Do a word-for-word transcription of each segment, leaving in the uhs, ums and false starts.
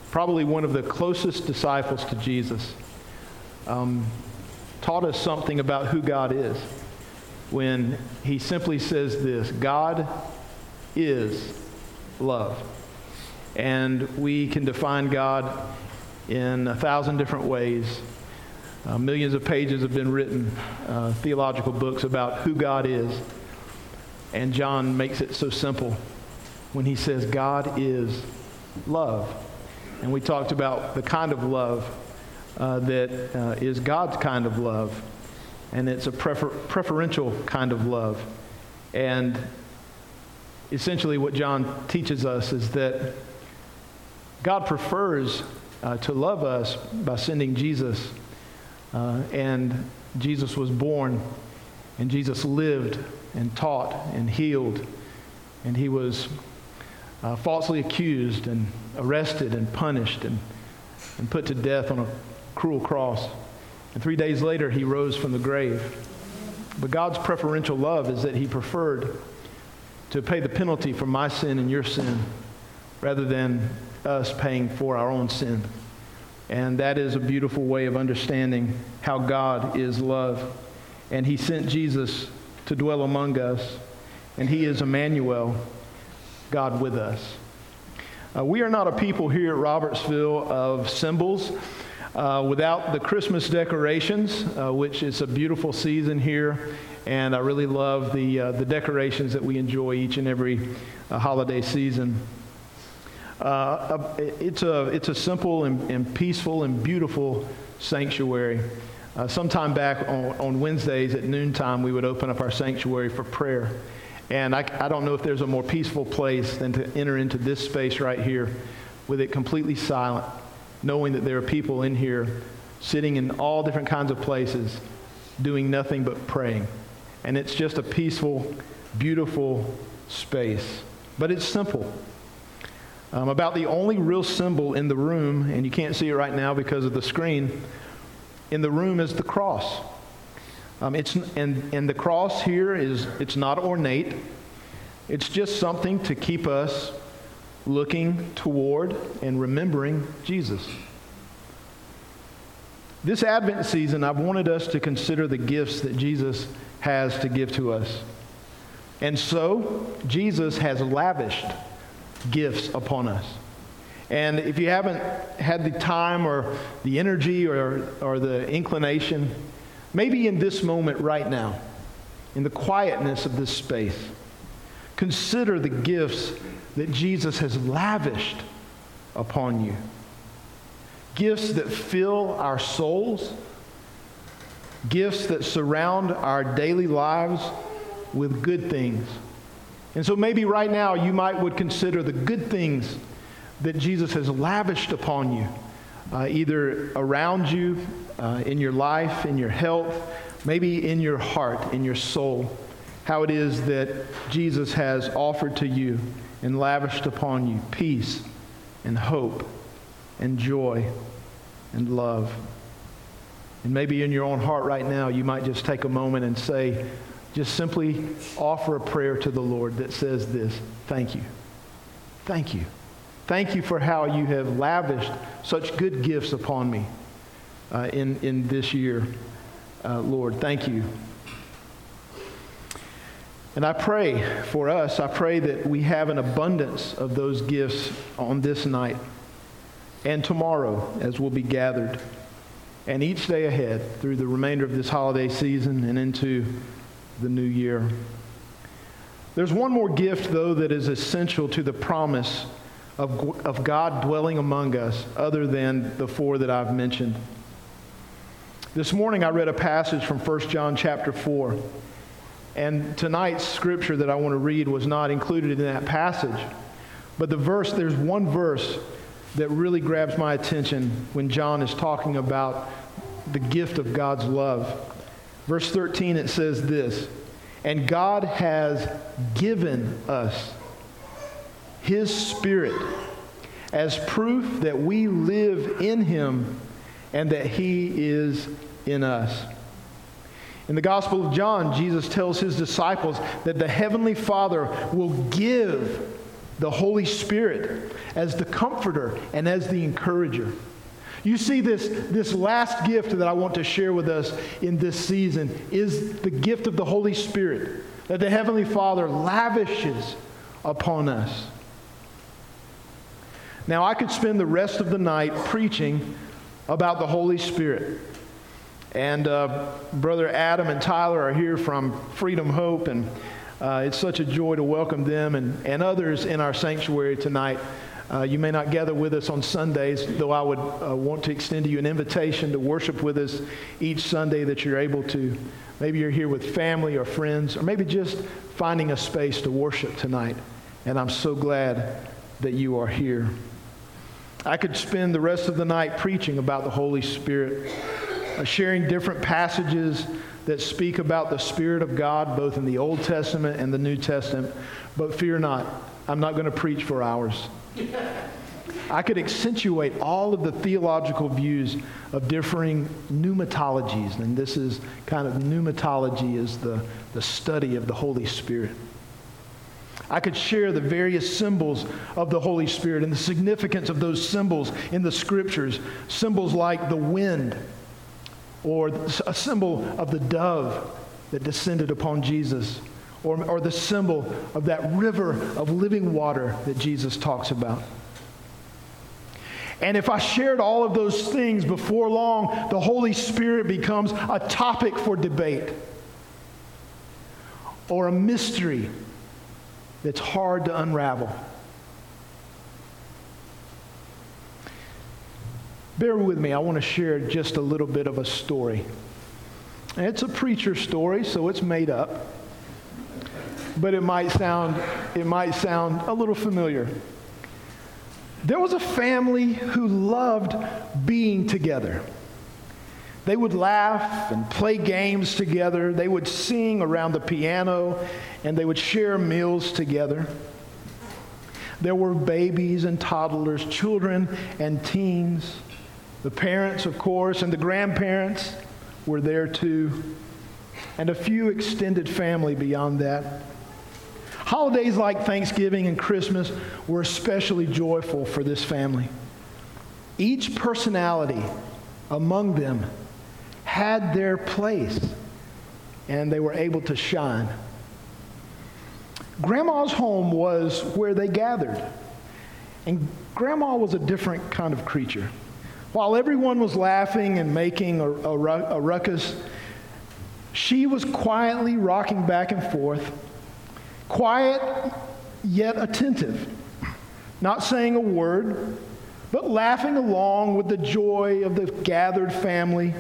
probably one of the closest disciples to Jesus, um, taught us something about who God is when he simply says this: God is love. And we can define God in a thousand different ways. Uh, millions of pages have been written, uh, theological books about who God is. And John makes it so simple when he says God is love. And we talked about the kind of love uh, that uh, is God's kind of love. And it's a prefer- preferential kind of love. And essentially what John teaches us is that God prefers uh, to love us by sending Jesus. Uh, and Jesus was born, and Jesus lived and taught and healed, and he was uh, falsely accused and arrested and punished and, and put to death on a cruel cross. And three days later, he rose from the grave. But God's preferential love is that he preferred to pay the penalty for my sin and your sin rather than us paying for our own sin. And that is a beautiful way of understanding how God is love. And he sent Jesus to dwell among us. And he is Emmanuel, God with us. Uh, we are not a people here at Robertsville of symbols. Uh, without the Christmas decorations, uh, which is a beautiful season here. And I really love the, uh, the decorations that we enjoy each and every uh, holiday season. Uh, it's a it's a simple and, and peaceful and beautiful sanctuary. Uh, sometime back on, on Wednesdays at noontime, we would open up our sanctuary for prayer. And I, I don't know if there's a more peaceful place than to enter into this space right here with it completely silent, knowing that there are people in here sitting in all different kinds of places doing nothing but praying. And it's just a peaceful, beautiful space. But it's simple. Um, about the only real symbol in the room, and you can't see it right now because of the screen, in the room is the cross. Um, it's and, and the cross here is, it's not ornate. It's just something to keep us looking toward and remembering Jesus. This Advent season, I've wanted us to consider the gifts that Jesus has to give to us. And so, Jesus has lavished gifts upon us. And if you haven't had the time or the energy or, or the inclination, maybe in this moment right now, in the quietness of this space, consider the gifts that Jesus has lavished upon you. Gifts that fill our souls, gifts that surround our daily lives with good things. And so maybe right now you might would consider the good things that Jesus has lavished upon you, uh, either around you, uh, in your life, in your health, maybe in your heart, in your soul, how it is that Jesus has offered to you and lavished upon you peace and hope and joy and love. And maybe in your own heart right now you might just take a moment and say, just simply offer a prayer to the Lord that says this: thank you. Thank you. Thank you for how you have lavished such good gifts upon me uh, in, in this year. Uh, Lord, thank you. And I pray for us, I pray that we have an abundance of those gifts on this night and tomorrow as we'll be gathered, and each day ahead through the remainder of this holiday season and into the new year. There's one more gift, though, that is essential to the promise of, of God dwelling among us, other than the four that I've mentioned. This morning I read a passage from First John chapter four, and tonight's scripture that I want to read was not included in that passage. But the verse, there's one verse that really grabs my attention when John is talking about the gift of God's love. Verse thirteen, it says this: "And God has given us His Spirit as proof that we live in Him and that He is in us." In the Gospel of John, Jesus tells His disciples that the Heavenly Father will give the Holy Spirit as the comforter and as the encourager. You see, this, this last gift that I want to share with us in this season is the gift of the Holy Spirit that the Heavenly Father lavishes upon us. Now, I could spend the rest of the night preaching about the Holy Spirit. And uh, Brother Adam and Tyler are here from Freedom Hope, and uh, it's such a joy to welcome them and, and others in our sanctuary tonight. Uh, you may not gather with us on Sundays, though I would uh, want to extend to you an invitation to worship with us each Sunday that you're able to. Maybe you're here with family or friends, or maybe just finding a space to worship tonight. And I'm so glad that you are here. I could spend the rest of the night preaching about the Holy Spirit, uh, sharing different passages that speak about the Spirit of God, both in the Old Testament and the New Testament. But fear not, I'm not going to preach for hours. I could accentuate all of the theological views of differing pneumatologies, and this is kind of pneumatology is the, the study of the Holy Spirit. I could share the various symbols of the Holy Spirit and the significance of those symbols in the Scriptures, symbols like the wind, or a symbol of the dove that descended upon Jesus, Or, or the symbol of that river of living water that Jesus talks about. And if I shared all of those things before long, the Holy Spirit becomes a topic for debate or a mystery that's hard to unravel. Bear with me, I want to share just a little bit of a story. And it's a preacher story, so it's made up. But it might sound it might sound a little familiar. There was a family who loved being together. They would laugh and play games together. They would sing around the piano, and they would share meals together. There were babies and toddlers, children and teens. The parents, of course, and the grandparents were there too, and a few extended family beyond that. Holidays like Thanksgiving and Christmas were especially joyful for this family. Each personality among them had their place, and they were able to shine. Grandma's home was where they gathered, and Grandma was a different kind of creature. While everyone was laughing and making a, a, a ruckus, she was quietly rocking back and forth, quiet yet attentive, not saying a word, but laughing along with the joy of the gathered family.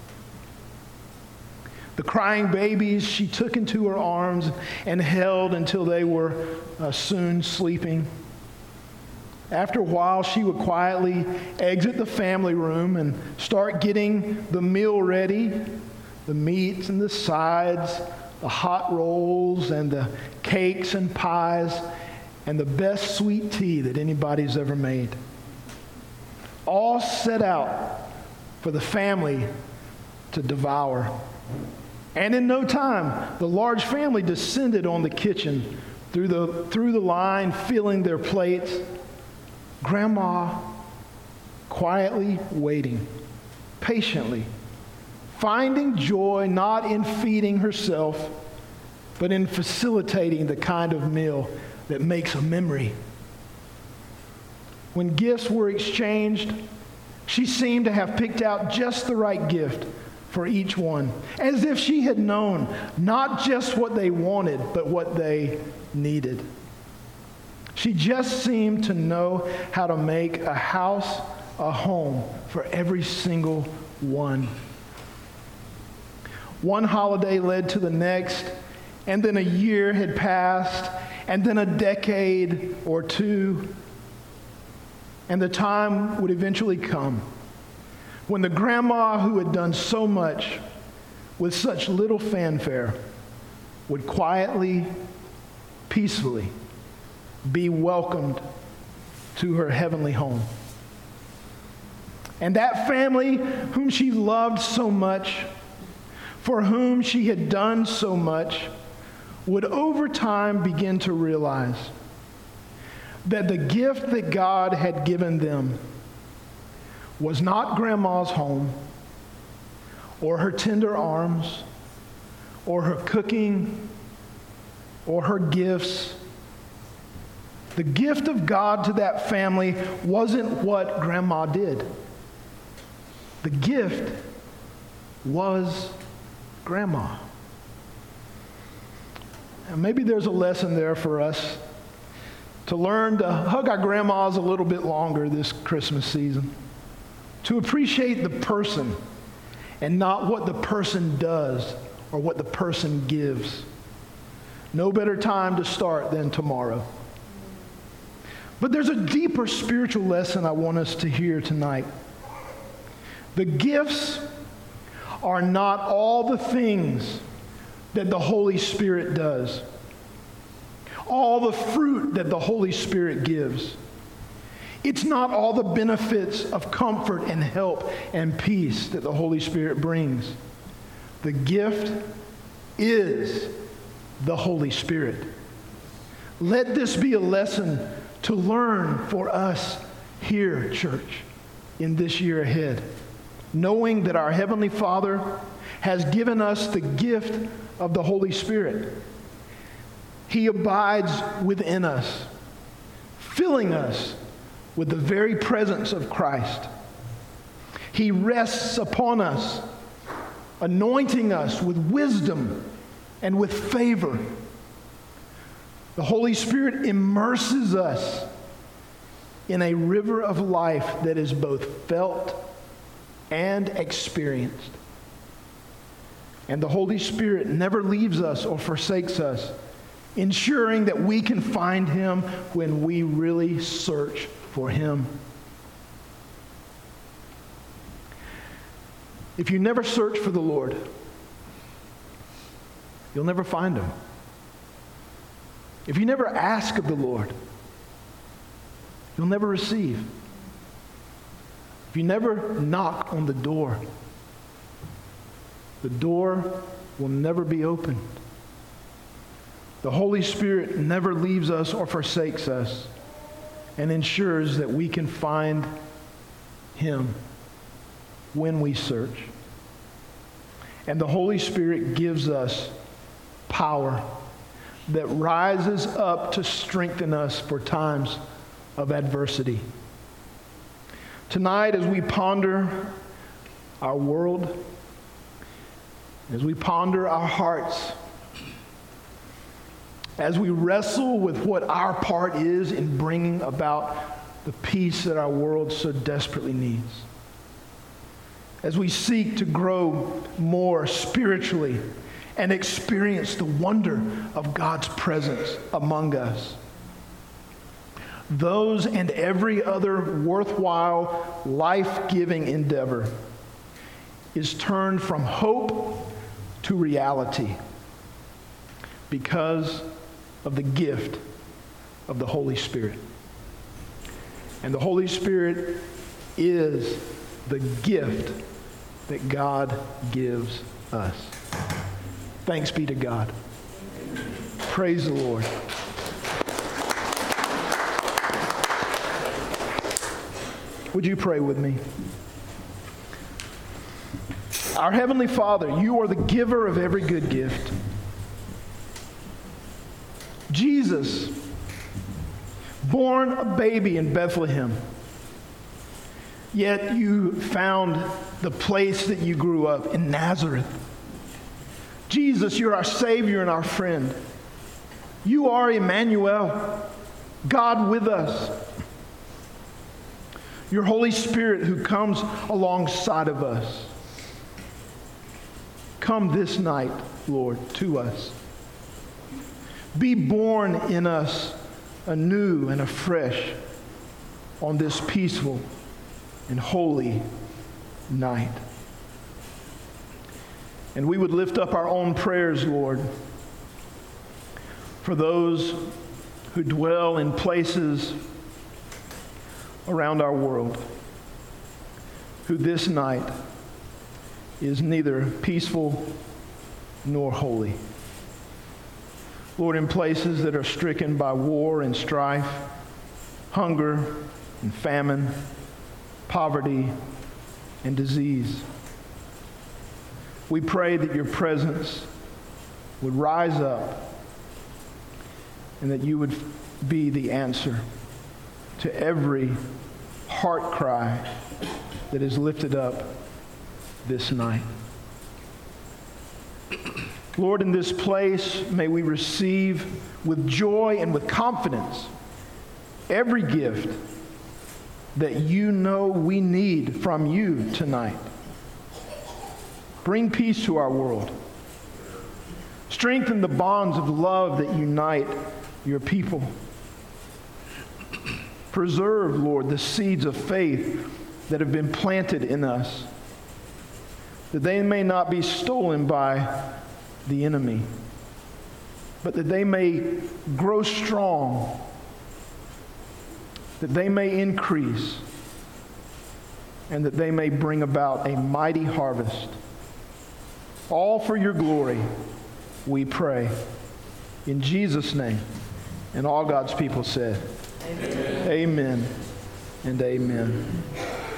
The crying babies she took into her arms and held until they were uh, soon sleeping. After a while, she would quietly exit the family room and start getting the meal ready, the meats and the sides, the hot rolls and the cakes and pies, and the best sweet tea that anybody's ever made. All set out for the family to devour. And in no time, the large family descended on the kitchen through the, through the line, filling their plates. Grandma quietly waiting, patiently, finding joy not in feeding herself, but in facilitating the kind of meal that makes a memory. When gifts were exchanged, she seemed to have picked out just the right gift for each one, as if she had known not just what they wanted, but what they needed. She just seemed to know how to make a house a home for every single one. One holiday led to the next, and then a year had passed, and then a decade or two, and the time would eventually come when the grandma who had done so much with such little fanfare would quietly, peacefully be welcomed to her heavenly home. And that family whom she loved so much, for whom she had done so much, would over time begin to realize that the gift that God had given them was not grandma's home or her tender arms or her cooking or her gifts. The gift of God to that family wasn't what grandma did. The gift was grandma. And maybe there's a lesson there for us to learn to hug our grandmas a little bit longer this Christmas season, to appreciate the person and not what the person does or what the person gives. No better time to start than tomorrow. But there's a deeper spiritual lesson I want us to hear tonight. The gifts are not all the things that the Holy Spirit does, all the fruit that the Holy Spirit gives. It's not all the benefits of comfort and help and peace that the Holy Spirit brings. The gift is the Holy Spirit. Let this be a lesson to learn for us here, church, in this year ahead, knowing that our Heavenly Father has given us the gift of the Holy Spirit. He abides within us, filling us with the very presence of Christ. He rests upon us, anointing us with wisdom and with favor. The Holy Spirit immerses us in a river of life that is both felt and experienced. And the Holy Spirit never leaves us or forsakes us, ensuring that we can find Him when we really search for Him. If you never search for the Lord, you'll never find Him. If you never ask of the Lord, you'll never receive. If you never knock on the door, the door will never be opened. The Holy Spirit never leaves us or forsakes us and ensures that we can find Him when we search. And the Holy Spirit gives us power that rises up to strengthen us for times of adversity. Tonight, as we ponder our world, as we ponder our hearts, as we wrestle with what our part is in bringing about the peace that our world so desperately needs, as we seek to grow more spiritually and experience the wonder of God's presence among us, those and every other worthwhile, life-giving endeavor is turned from hope to reality because of the gift of the Holy Spirit. And the Holy Spirit is the gift that God gives us. Thanks be to God. Praise the Lord. Would you pray with me? Our Heavenly Father, you are the giver of every good gift. Jesus, born a baby in Bethlehem, yet you found the place that you grew up in Nazareth. Jesus, you're our Savior and our friend. You are Emmanuel, God with us. Your Holy Spirit who comes alongside of us. Come this night, Lord, to us. Be born in us anew and afresh on this peaceful and holy night. And we would lift up our own prayers, Lord, for those who dwell in places around our world, who this night is neither peaceful nor holy. Lord, in places that are stricken by war and strife, hunger and famine, poverty and disease. We pray that your presence would rise up and that you would be the answer to every heart cry that is lifted up this night. Lord, in this place, may we receive with joy and with confidence every gift that you know we need from you tonight. Bring peace to our world. Strengthen the bonds of love that unite your people. Preserve, Lord, the seeds of faith that have been planted in us, that they may not be stolen by the enemy, but that they may grow strong, that they may increase, and that they may bring about a mighty harvest. All for your glory, we pray. In Jesus' name. And all God's people said, Amen, amen and amen.